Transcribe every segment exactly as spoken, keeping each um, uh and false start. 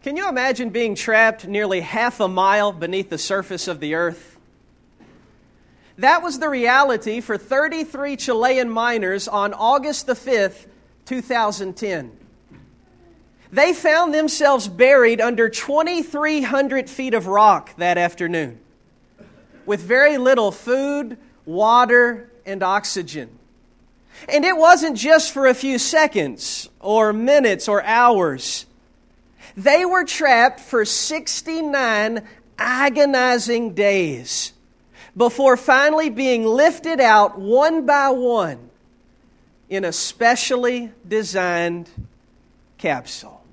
Can you imagine being trapped nearly half a mile beneath the surface of the earth? That was the reality for thirty-three Chilean miners on August the fifth, two thousand ten. They found themselves buried under twenty-three hundred feet of rock that afternoon, with very little food, water, and oxygen. And it wasn't just for a few seconds, or minutes, or hours. They were trapped for sixty-nine agonizing days before finally being lifted out one by one in a specially designed capsule.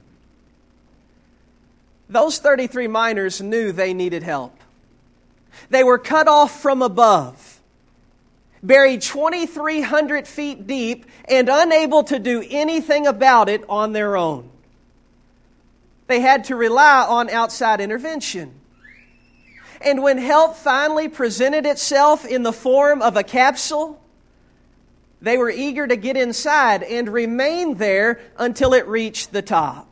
Those thirty-three miners knew they needed help. They were cut off from above, buried twenty-three hundred feet deep, and unable to do anything about it on their own. They had to rely on outside intervention. And when help finally presented itself in the form of a capsule, they were eager to get inside and remain there until it reached the top.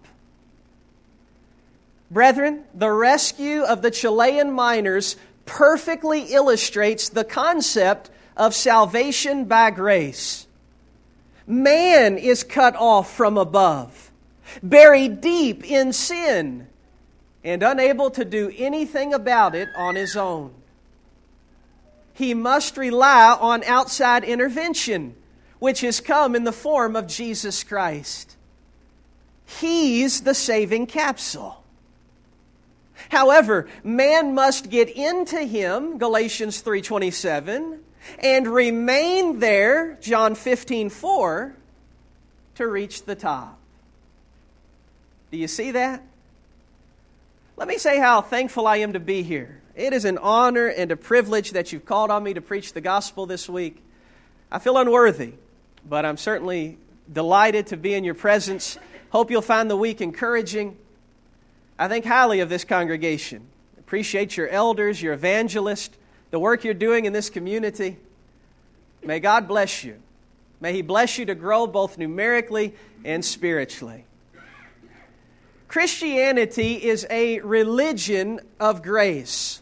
Brethren, the rescue of the Chilean miners perfectly illustrates the concept of salvation by grace. Man is cut off from above, buried deep in sin, and unable to do anything about it on his own. He must rely on outside intervention, which has come in the form of Jesus Christ. He's the saving capsule. However, man must get into Him, Galatians three twenty-seven, and remain there, John fifteen four, to reach the top. Do you see that? Let me say how thankful I am to be here. It is an honor and a privilege that you've called on me to preach the gospel this week. I feel unworthy, but I'm certainly delighted to be in your presence. Hope you'll find the week encouraging. I think highly of this congregation. Appreciate your elders, your evangelists, the work you're doing in this community. May God bless you. May He bless you to grow both numerically and spiritually. Christianity is a religion of grace.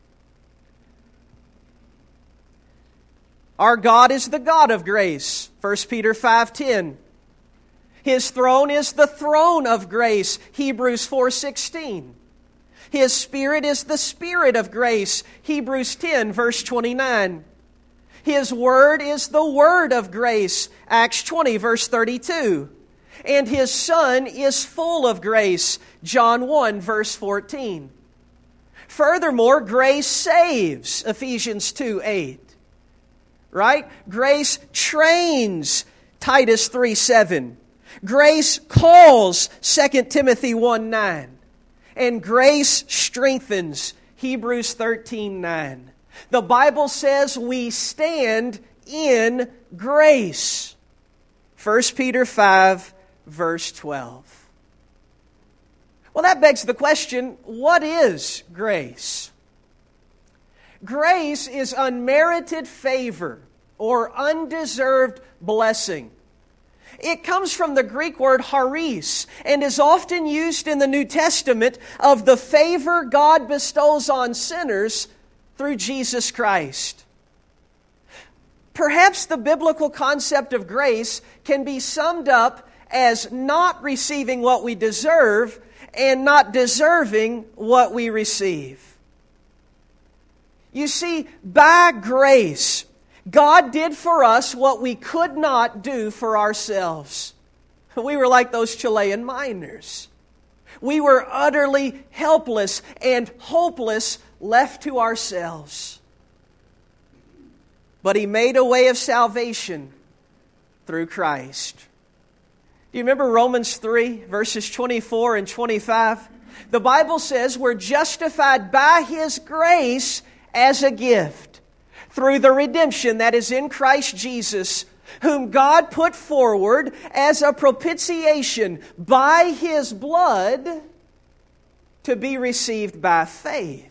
Our God is the God of grace, First Peter five ten. His throne is the throne of grace, Hebrews four sixteen. His Spirit is the Spirit of grace, Hebrews ten, verse twenty-nine. His Word is the Word of grace, Acts twenty, verse thirty-two. And His Son is full of grace, John one, verse fourteen. Furthermore, grace saves, Ephesians two eight. Right? Grace trains, Titus three seven. Grace calls, Second Timothy one nine. And grace strengthens, Hebrews thirteen nine. The Bible says we stand in grace, First Peter five, verse twelve. Well, that begs the question, what is grace? Grace is unmerited favor or undeserved blessing. It comes from the Greek word charis and is often used in the New Testament of the favor God bestows on sinners through Jesus Christ. Perhaps the biblical concept of grace can be summed up as not receiving what we deserve and not deserving what we receive. You see, by grace, God did for us what we could not do for ourselves. We were like those Chilean miners. We were utterly helpless and hopeless, left to ourselves. But He made a way of salvation through Christ. Do you remember Romans three, verses twenty-four and twenty-five? The Bible says we're justified by His grace as a gift through the redemption that is in Christ Jesus, whom God put forward as a propitiation by His blood to be received by faith.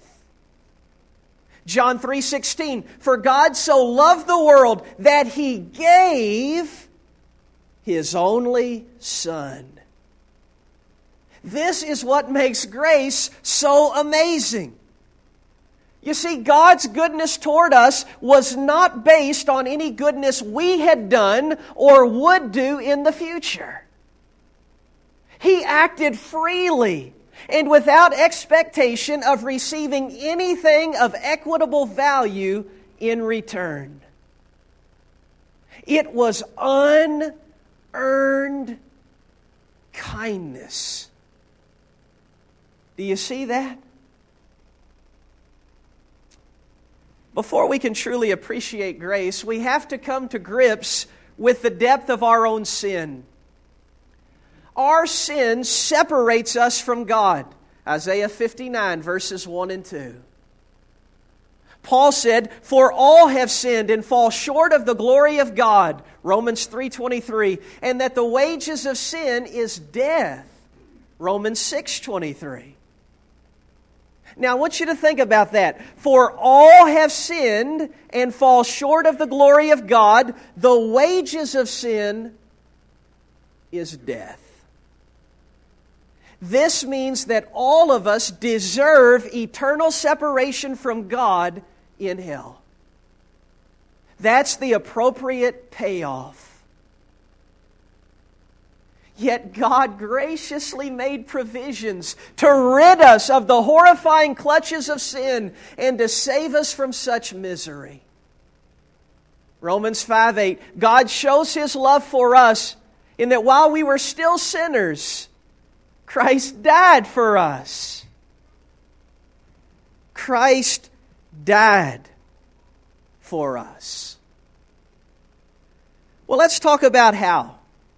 John three sixteen, for God so loved the world that He gave His only Son. This is what makes grace so amazing. You see, God's goodness toward us was not based on any goodness we had done or would do in the future. He acted freely and without expectation of receiving anything of equitable value in return. It was unearned kindness. Do you see that? Before we can truly appreciate grace, we have to come to grips with the depth of our own sin. Our sin separates us from God. Isaiah fifty-nine, verses one and two. Paul said, "For all have sinned and fall short of the glory of God," Romans three twenty-three, "and that the wages of sin is death," Romans six twenty-three. Now, I want you to think about that. For all have sinned and fall short of the glory of God. The wages of sin is death. This means that all of us deserve eternal separation from God in hell. That's the appropriate payoff. Yet God graciously made provisions to rid us of the horrifying clutches of sin and to save us from such misery. Romans five eight, God shows His love for us in that while we were still sinners, Christ died for us. Christ died for us. Well, let's talk about how.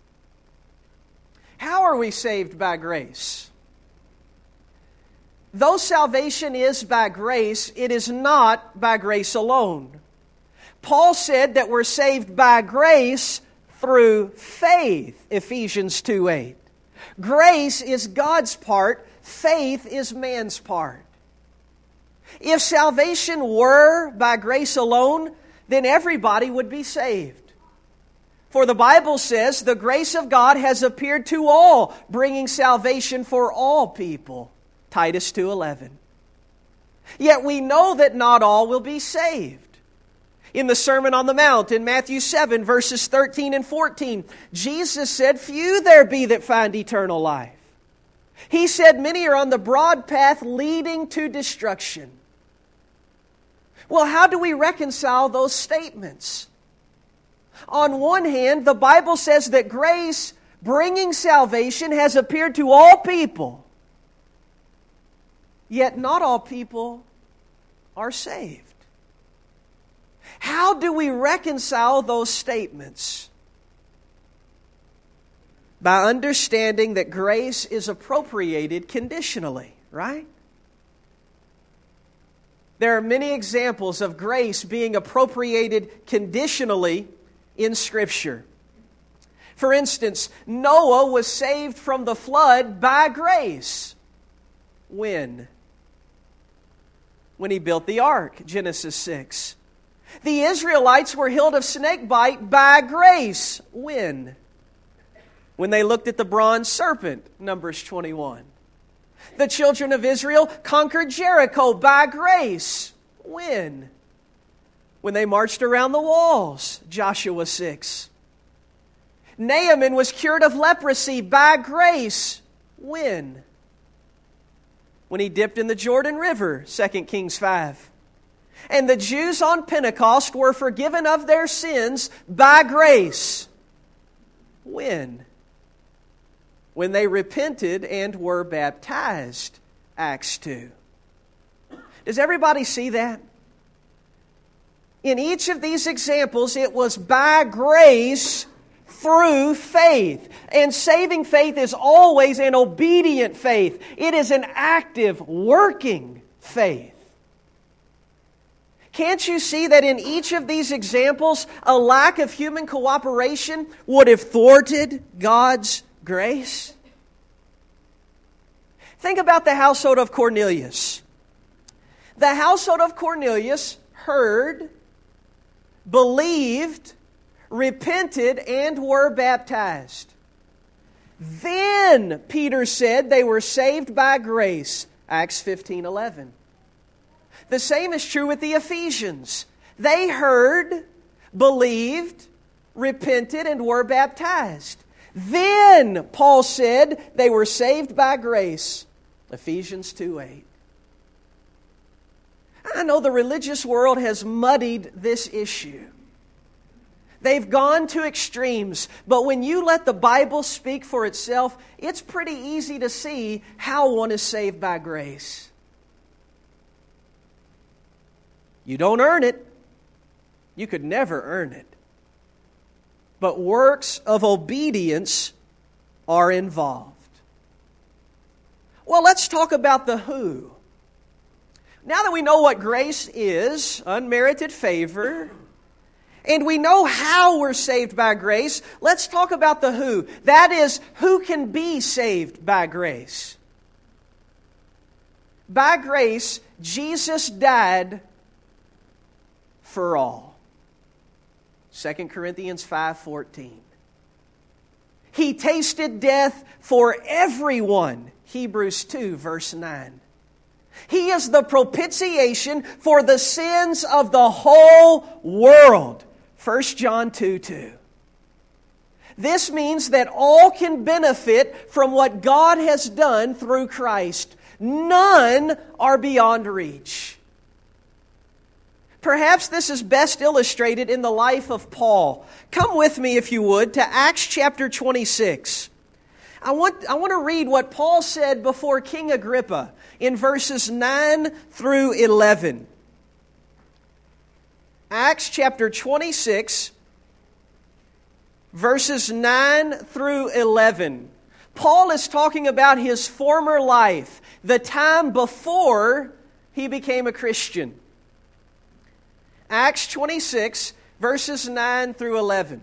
How are we saved by grace? Though salvation is by grace, it is not by grace alone. Paul said that we're saved by grace through faith, Ephesians two eight. Grace is God's part, faith is man's part. If salvation were by grace alone, then everybody would be saved. For the Bible says, the grace of God has appeared to all, bringing salvation for all people. Titus two eleven. Yet we know that not all will be saved. In the Sermon on the Mount, in Matthew seven, verses thirteen and fourteen, Jesus said, "Few there be that find eternal life." He said, "Many are on the broad path leading to destruction." Well, how do we reconcile those statements? On one hand, the Bible says that grace, bringing salvation, has appeared to all people. Yet not all people are saved. How do we reconcile those statements? By understanding that grace is appropriated conditionally, right? There are many examples of grace being appropriated conditionally in Scripture. For instance, Noah was saved from the flood by grace. When? When he built the ark, Genesis six. The Israelites were healed of snake bite by grace. When? When they looked at the bronze serpent, Numbers twenty-one. The children of Israel conquered Jericho by grace. When? When they marched around the walls, Joshua six. Naaman was cured of leprosy by grace. When? When he dipped in the Jordan River, Second Kings five. And the Jews on Pentecost were forgiven of their sins by grace. When? When they repented and were baptized, Acts two. Does everybody see that? In each of these examples, it was by grace through faith. And saving faith is always an obedient faith. It is an active, working faith. Can't you see that in each of these examples, a lack of human cooperation would have thwarted God's grace? Think about the household of Cornelius. The household of Cornelius heard, believed, repented, and were baptized. Then, Peter said, they were saved by grace. Acts fifteen eleven. The same is true with the Ephesians. They heard, believed, repented, and were baptized. Then, Paul said, they were saved by grace. Ephesians two eight. I know the religious world has muddied this issue. They've gone to extremes, but when you let the Bible speak for itself, it's pretty easy to see how one is saved by grace. You don't earn it. You could never earn it. But works of obedience are involved. Well, let's talk about the who. Now that we know what grace is, unmerited favor, and we know how we're saved by grace, let's talk about the who. That is, who can be saved by grace? By grace, Jesus died for all. Second Corinthians five fourteen. He tasted death for everyone. Hebrews two verse nine. He is the propitiation for the sins of the whole world. First John two two. This means that all can benefit from what God has done through Christ. None are beyond reach. Perhaps this is best illustrated in the life of Paul. Come with me, if you would, to Acts chapter twenty-six. I want, I want to read what Paul said before King Agrippa in verses nine through eleven. Acts chapter twenty-six, verses nine through eleven. Paul is talking about his former life, the time before he became a Christian. Acts twenty-six, verses nine through eleven.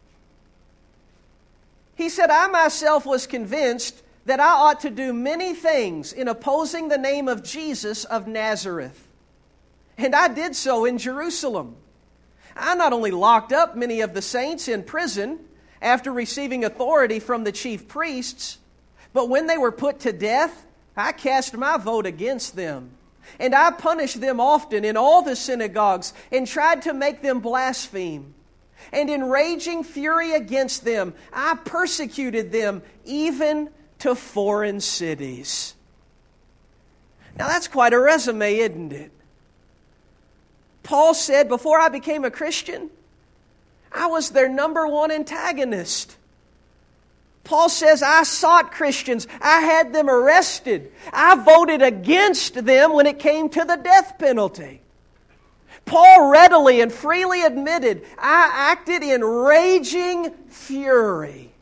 He said, I myself was convinced that I ought to do many things in opposing the name of Jesus of Nazareth. And I did so in Jerusalem. I not only locked up many of the saints in prison after receiving authority from the chief priests, but when they were put to death, I cast my vote against them. And I punished them often in all the synagogues and tried to make them blaspheme. And in raging fury against them, I persecuted them even to foreign cities. Now that's quite a resume, isn't it? Paul said, before I became a Christian, I was their number one antagonist. Paul says, I sought Christians. I had them arrested. I voted against them when it came to the death penalty. Paul readily and freely admitted, I acted in raging fury.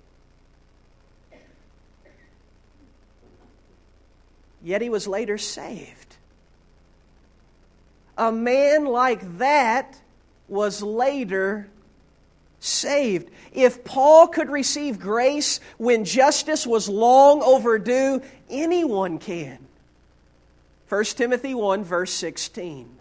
Yet he was later saved. A man like that was later saved. If Paul could receive grace when justice was long overdue, anyone can. First Timothy one, verse sixteen.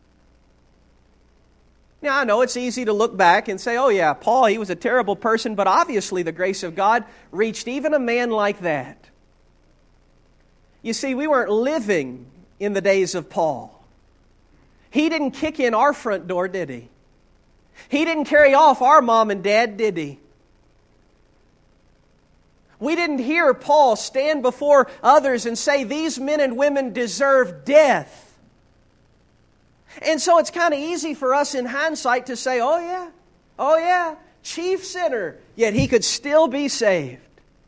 Now, I know it's easy to look back and say, oh yeah, Paul, he was a terrible person, but obviously the grace of God reached even a man like that. You see, we weren't living in the days of Paul. He didn't kick in our front door, did he? He didn't carry off our mom and dad, did he? We didn't hear Paul stand before others and say, these men and women deserve death. And so it's kind of easy for us in hindsight to say, oh yeah, oh yeah, chief sinner, yet he could still be saved.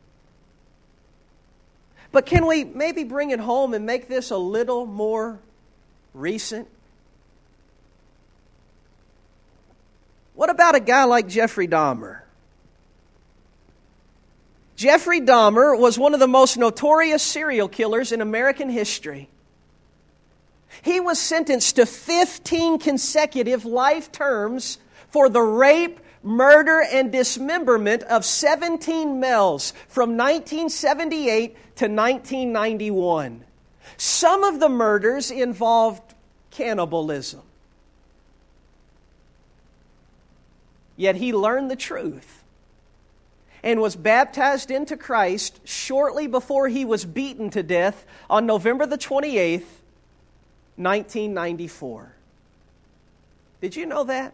But can we maybe bring it home and make this a little more recent? What about a guy like Jeffrey Dahmer? Jeffrey Dahmer was one of the most notorious serial killers in American history. He was sentenced to fifteen consecutive life terms for the rape, murder, and dismemberment of seventeen males from nineteen seventy-eight to nineteen ninety-one. Some of the murders involved cannibalism. Yet he learned the truth. and was baptized into Christ shortly before he was beaten to death on November the twenty-eighth, nineteen ninety-four. Did you know that?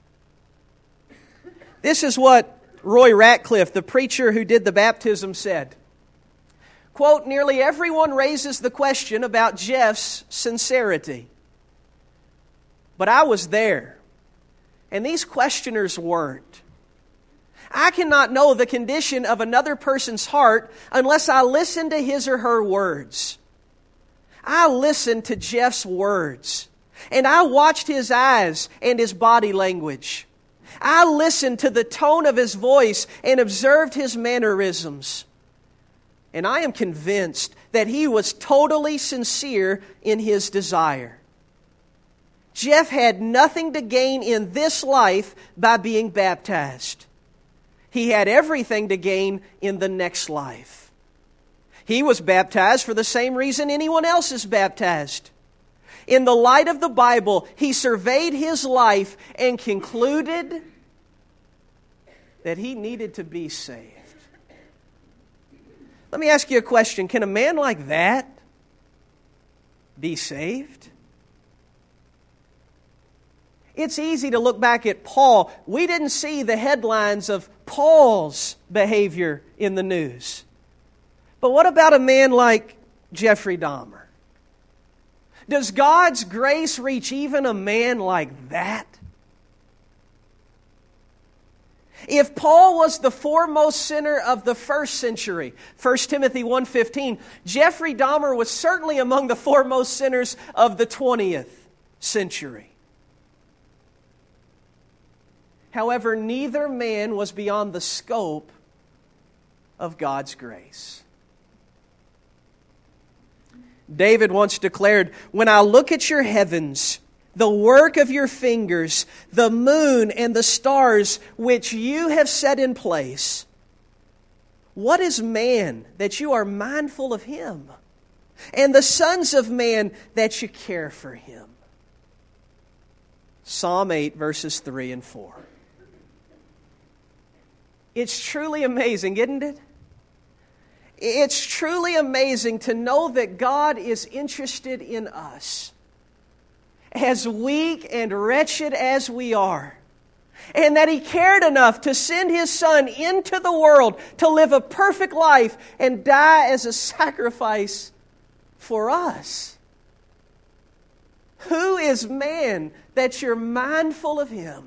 This is what Roy Ratcliffe, the preacher who did the baptism, said. Quote, "Nearly everyone raises the question about Jeff's sincerity. But I was there, and these questioners weren't. I cannot know the condition of another person's heart unless I listen to his or her words. I listened to Jeff's words, and I watched his eyes and his body language. I listened to the tone of his voice and observed his mannerisms. And I am convinced that he was totally sincere in his desire. Jeff had nothing to gain in this life by being baptized. He had everything to gain in the next life. He was baptized for the same reason anyone else is baptized. In the light of the Bible, he surveyed his life and concluded that he needed to be saved." Let me ask you a question. Can a man like that be saved? It's easy to look back at Paul. We didn't see the headlines of Paul's behavior in the news. But what about a man like Jeffrey Dahmer? Does God's grace reach even a man like that? If Paul was the foremost sinner of the first century, First Timothy one fifteen, Jeffrey Dahmer was certainly among the foremost sinners of the twentieth century. However, neither man was beyond the scope of God's grace. David once declared, "When I look at your heavens, the work of your fingers, the moon and the stars which you have set in place, what is man that you are mindful of him, and the sons of man that you care for him?" Psalm eight, verses three and four. It's truly amazing, isn't it? It's truly amazing to know that God is interested in us, as weak and wretched as we are, and that He cared enough to send His Son into the world to live a perfect life and die as a sacrifice for us. Who is man that you're mindful of him?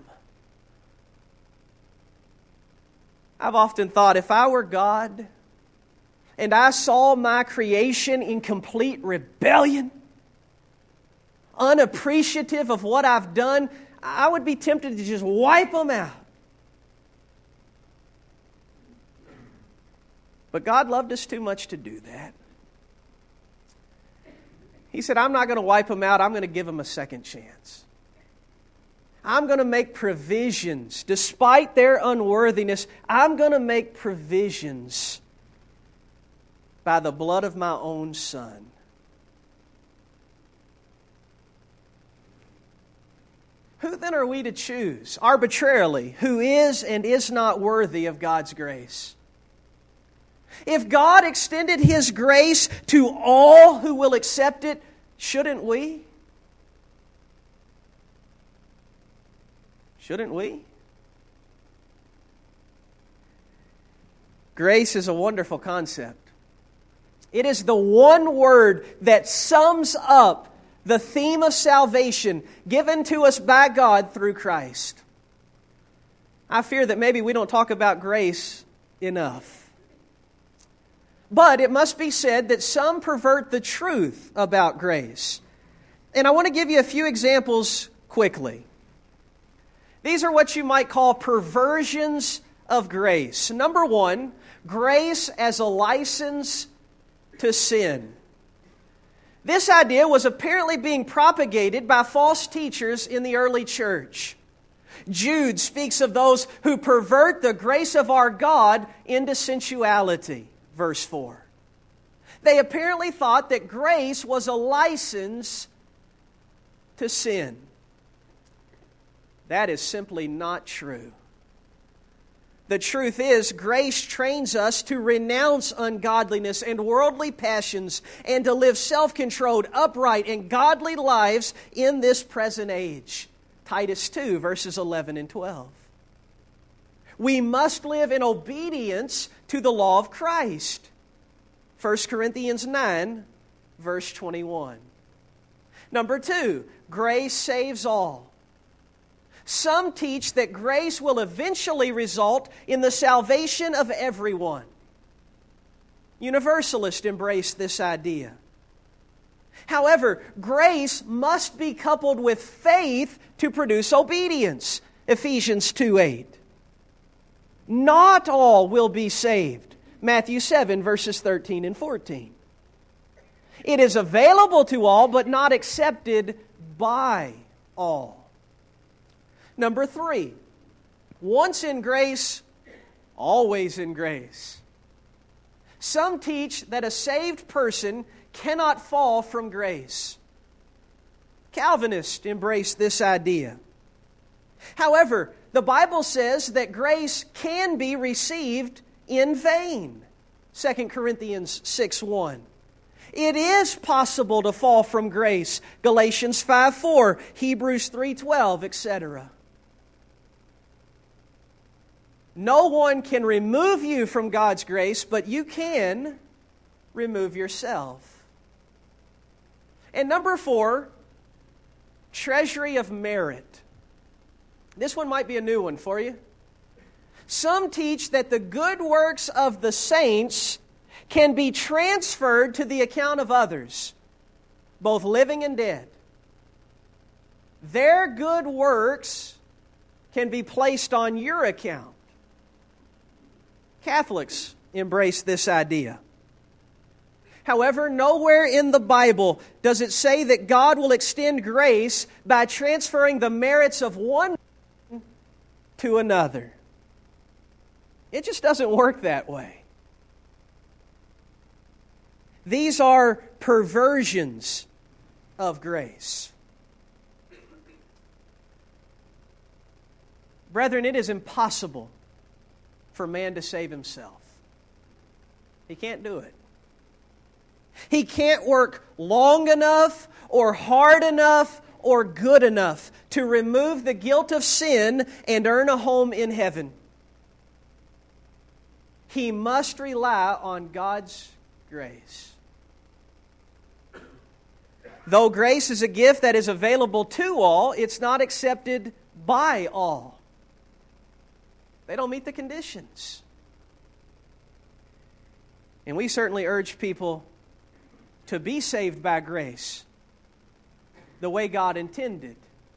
I've often thought, if I were God and I saw my creation in complete rebellion, unappreciative of what I've done, I would be tempted to just wipe them out. But God loved us too much to do that. He said, I'm not going to wipe them out. I'm going to give them a second chance. I'm going to make provisions. Despite their unworthiness, I'm going to make provisions by the blood of my own Son. Who then are we to choose arbitrarily who is and is not worthy of God's grace? If God extended His grace to all who will accept it, shouldn't we? Shouldn't we? Grace is a wonderful concept. It is the one word that sums up the theme of salvation given to us by God through Christ. I fear that maybe we don't talk about grace enough. But it must be said that some pervert the truth about grace. And I want to give you a few examples quickly. These are what you might call perversions of grace. Number one, grace as a license to sin. This idea was apparently being propagated by false teachers in the early church. Jude speaks of those who pervert the grace of our God into sensuality, verse four. They apparently thought that grace was a license to sin. That is simply not true. The truth is, grace trains us to renounce ungodliness and worldly passions and to live self-controlled, upright, and godly lives in this present age. Titus two, verses eleven and twelve. We must live in obedience to the law of Christ. First Corinthians nine, verse twenty-one. Number two, grace saves all. Some teach that grace will eventually result in the salvation of everyone. Universalists embrace this idea. However, grace must be coupled with faith to produce obedience. Ephesians two eight. Not all will be saved. Matthew seven, verses thirteen and fourteen. It is available to all, but not accepted by all. Number three, once in grace, always in grace. Some teach that a saved person cannot fall from grace. Calvinists embrace this idea. However, the Bible says that grace can be received in vain. Second Corinthians six one. It is possible to fall from grace. Galatians five four, Hebrews three twelve, et cetera. No one can remove you from God's grace, but you can remove yourself. And number four, treasury of merit. This one might be a new one for you. Some teach that the good works of the saints can be transferred to the account of others, both living and dead. Their good works can be placed on your account. Catholics embrace this idea. However, nowhere in the Bible does it say that God will extend grace by transferring the merits of one to another. It just doesn't work that way. These are perversions of grace. Brethren, it is impossible for man to save himself. He can't do it. He can't work long enough or hard enough or good enough to remove the guilt of sin and earn a home in heaven. He must rely on God's grace. Though grace is a gift that is available to all, it's not accepted by all. They don't meet the conditions. And we certainly urge people to be saved by grace the way God intended.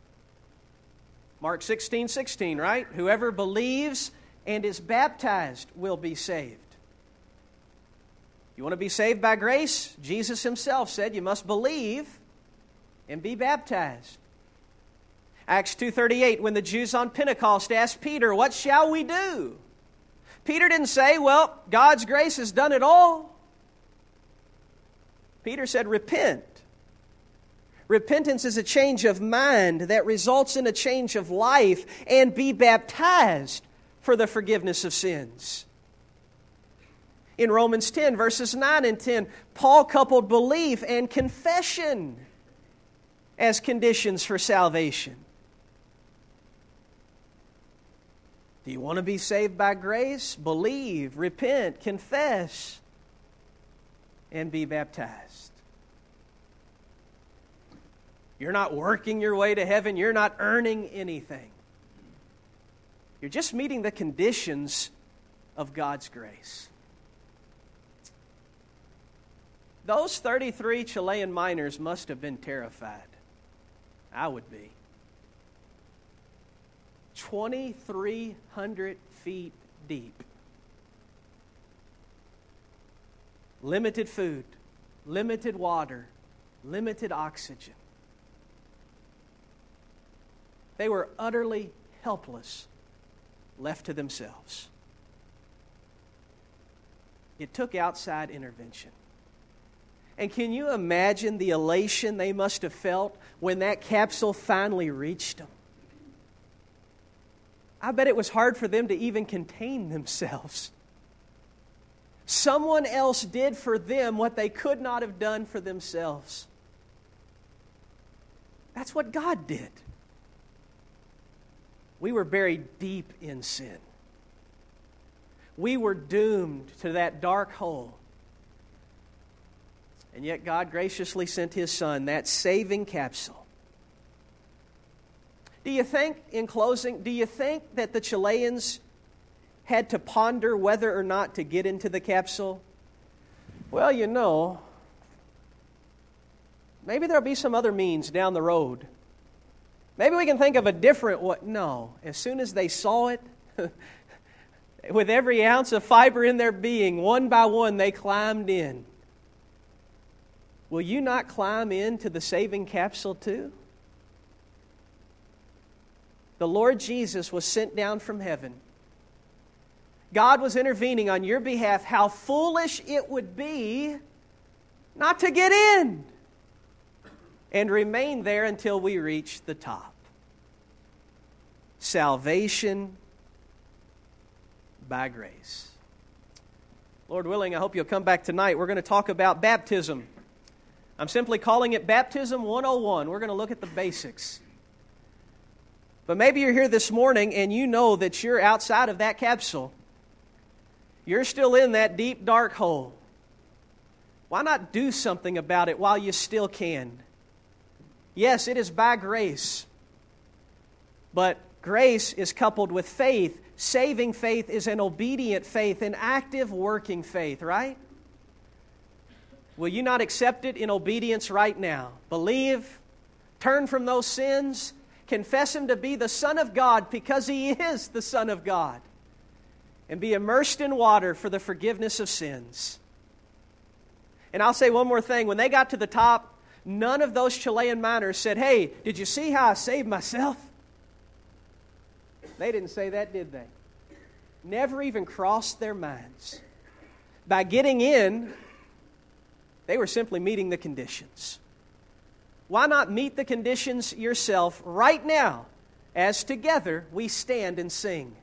Mark sixteen sixteen, right? Whoever believes and is baptized will be saved. You want to be saved by grace? Jesus himself said you must believe and be baptized. Acts two thirty-eight, when the Jews on Pentecost asked Peter, "What shall we do?" Peter didn't say, "Well, God's grace has done it all." Peter said, "Repent." Repentance is a change of mind that results in a change of life, and be baptized for the forgiveness of sins. In Romans ten, verses nine and ten, Paul coupled belief and confession as conditions for salvation. Do you want to be saved by grace? Believe, repent, confess, and be baptized. You're not working your way to heaven. You're not earning anything. You're just meeting the conditions of God's grace. Those thirty-three Chilean miners must have been terrified. I would be. twenty-three hundred feet deep. Limited food, limited water, limited oxygen. They were utterly helpless, left to themselves. It took outside intervention. And can you imagine the elation they must have felt when that capsule finally reached them? I bet it was hard for them to even contain themselves. Someone else did for them what they could not have done for themselves. That's what God did. We were buried deep in sin. We were doomed to that dark hole. And yet God graciously sent His Son, that saving capsule. Do you think, in closing, do you think that the Chileans had to ponder whether or not to get into the capsule? Well, you know, maybe there'll be some other means down the road. Maybe we can think of a different way. No, as soon as they saw it, with every ounce of fiber in their being, one by one they climbed in. Will you not climb into the saving capsule too? The Lord Jesus was sent down from heaven. God was intervening on your behalf. How foolish it would be not to get in and remain there until we reach the top. Salvation by grace. Lord willing, I hope you'll come back tonight. We're going to talk about baptism. I'm simply calling it Baptism one oh one. We're going to look at the basics. But maybe you're here this morning and you know that you're outside of that capsule. You're still in that deep, dark hole. Why not do something about it while you still can? Yes, it is by grace. But grace is coupled with faith. Saving faith is an obedient faith, an active working faith, right? Will you not accept it in obedience right now? Believe, turn from those sins, confess Him to be the Son of God because He is the Son of God, and be immersed in water for the forgiveness of sins. And I'll say one more thing. When they got to the top, none of those Chilean miners said, "Hey, did you see how I saved myself?" They didn't say that, did they? Never even crossed their minds. By getting in, they were simply meeting the conditions. Why not meet the conditions yourself right now as together we stand and sing?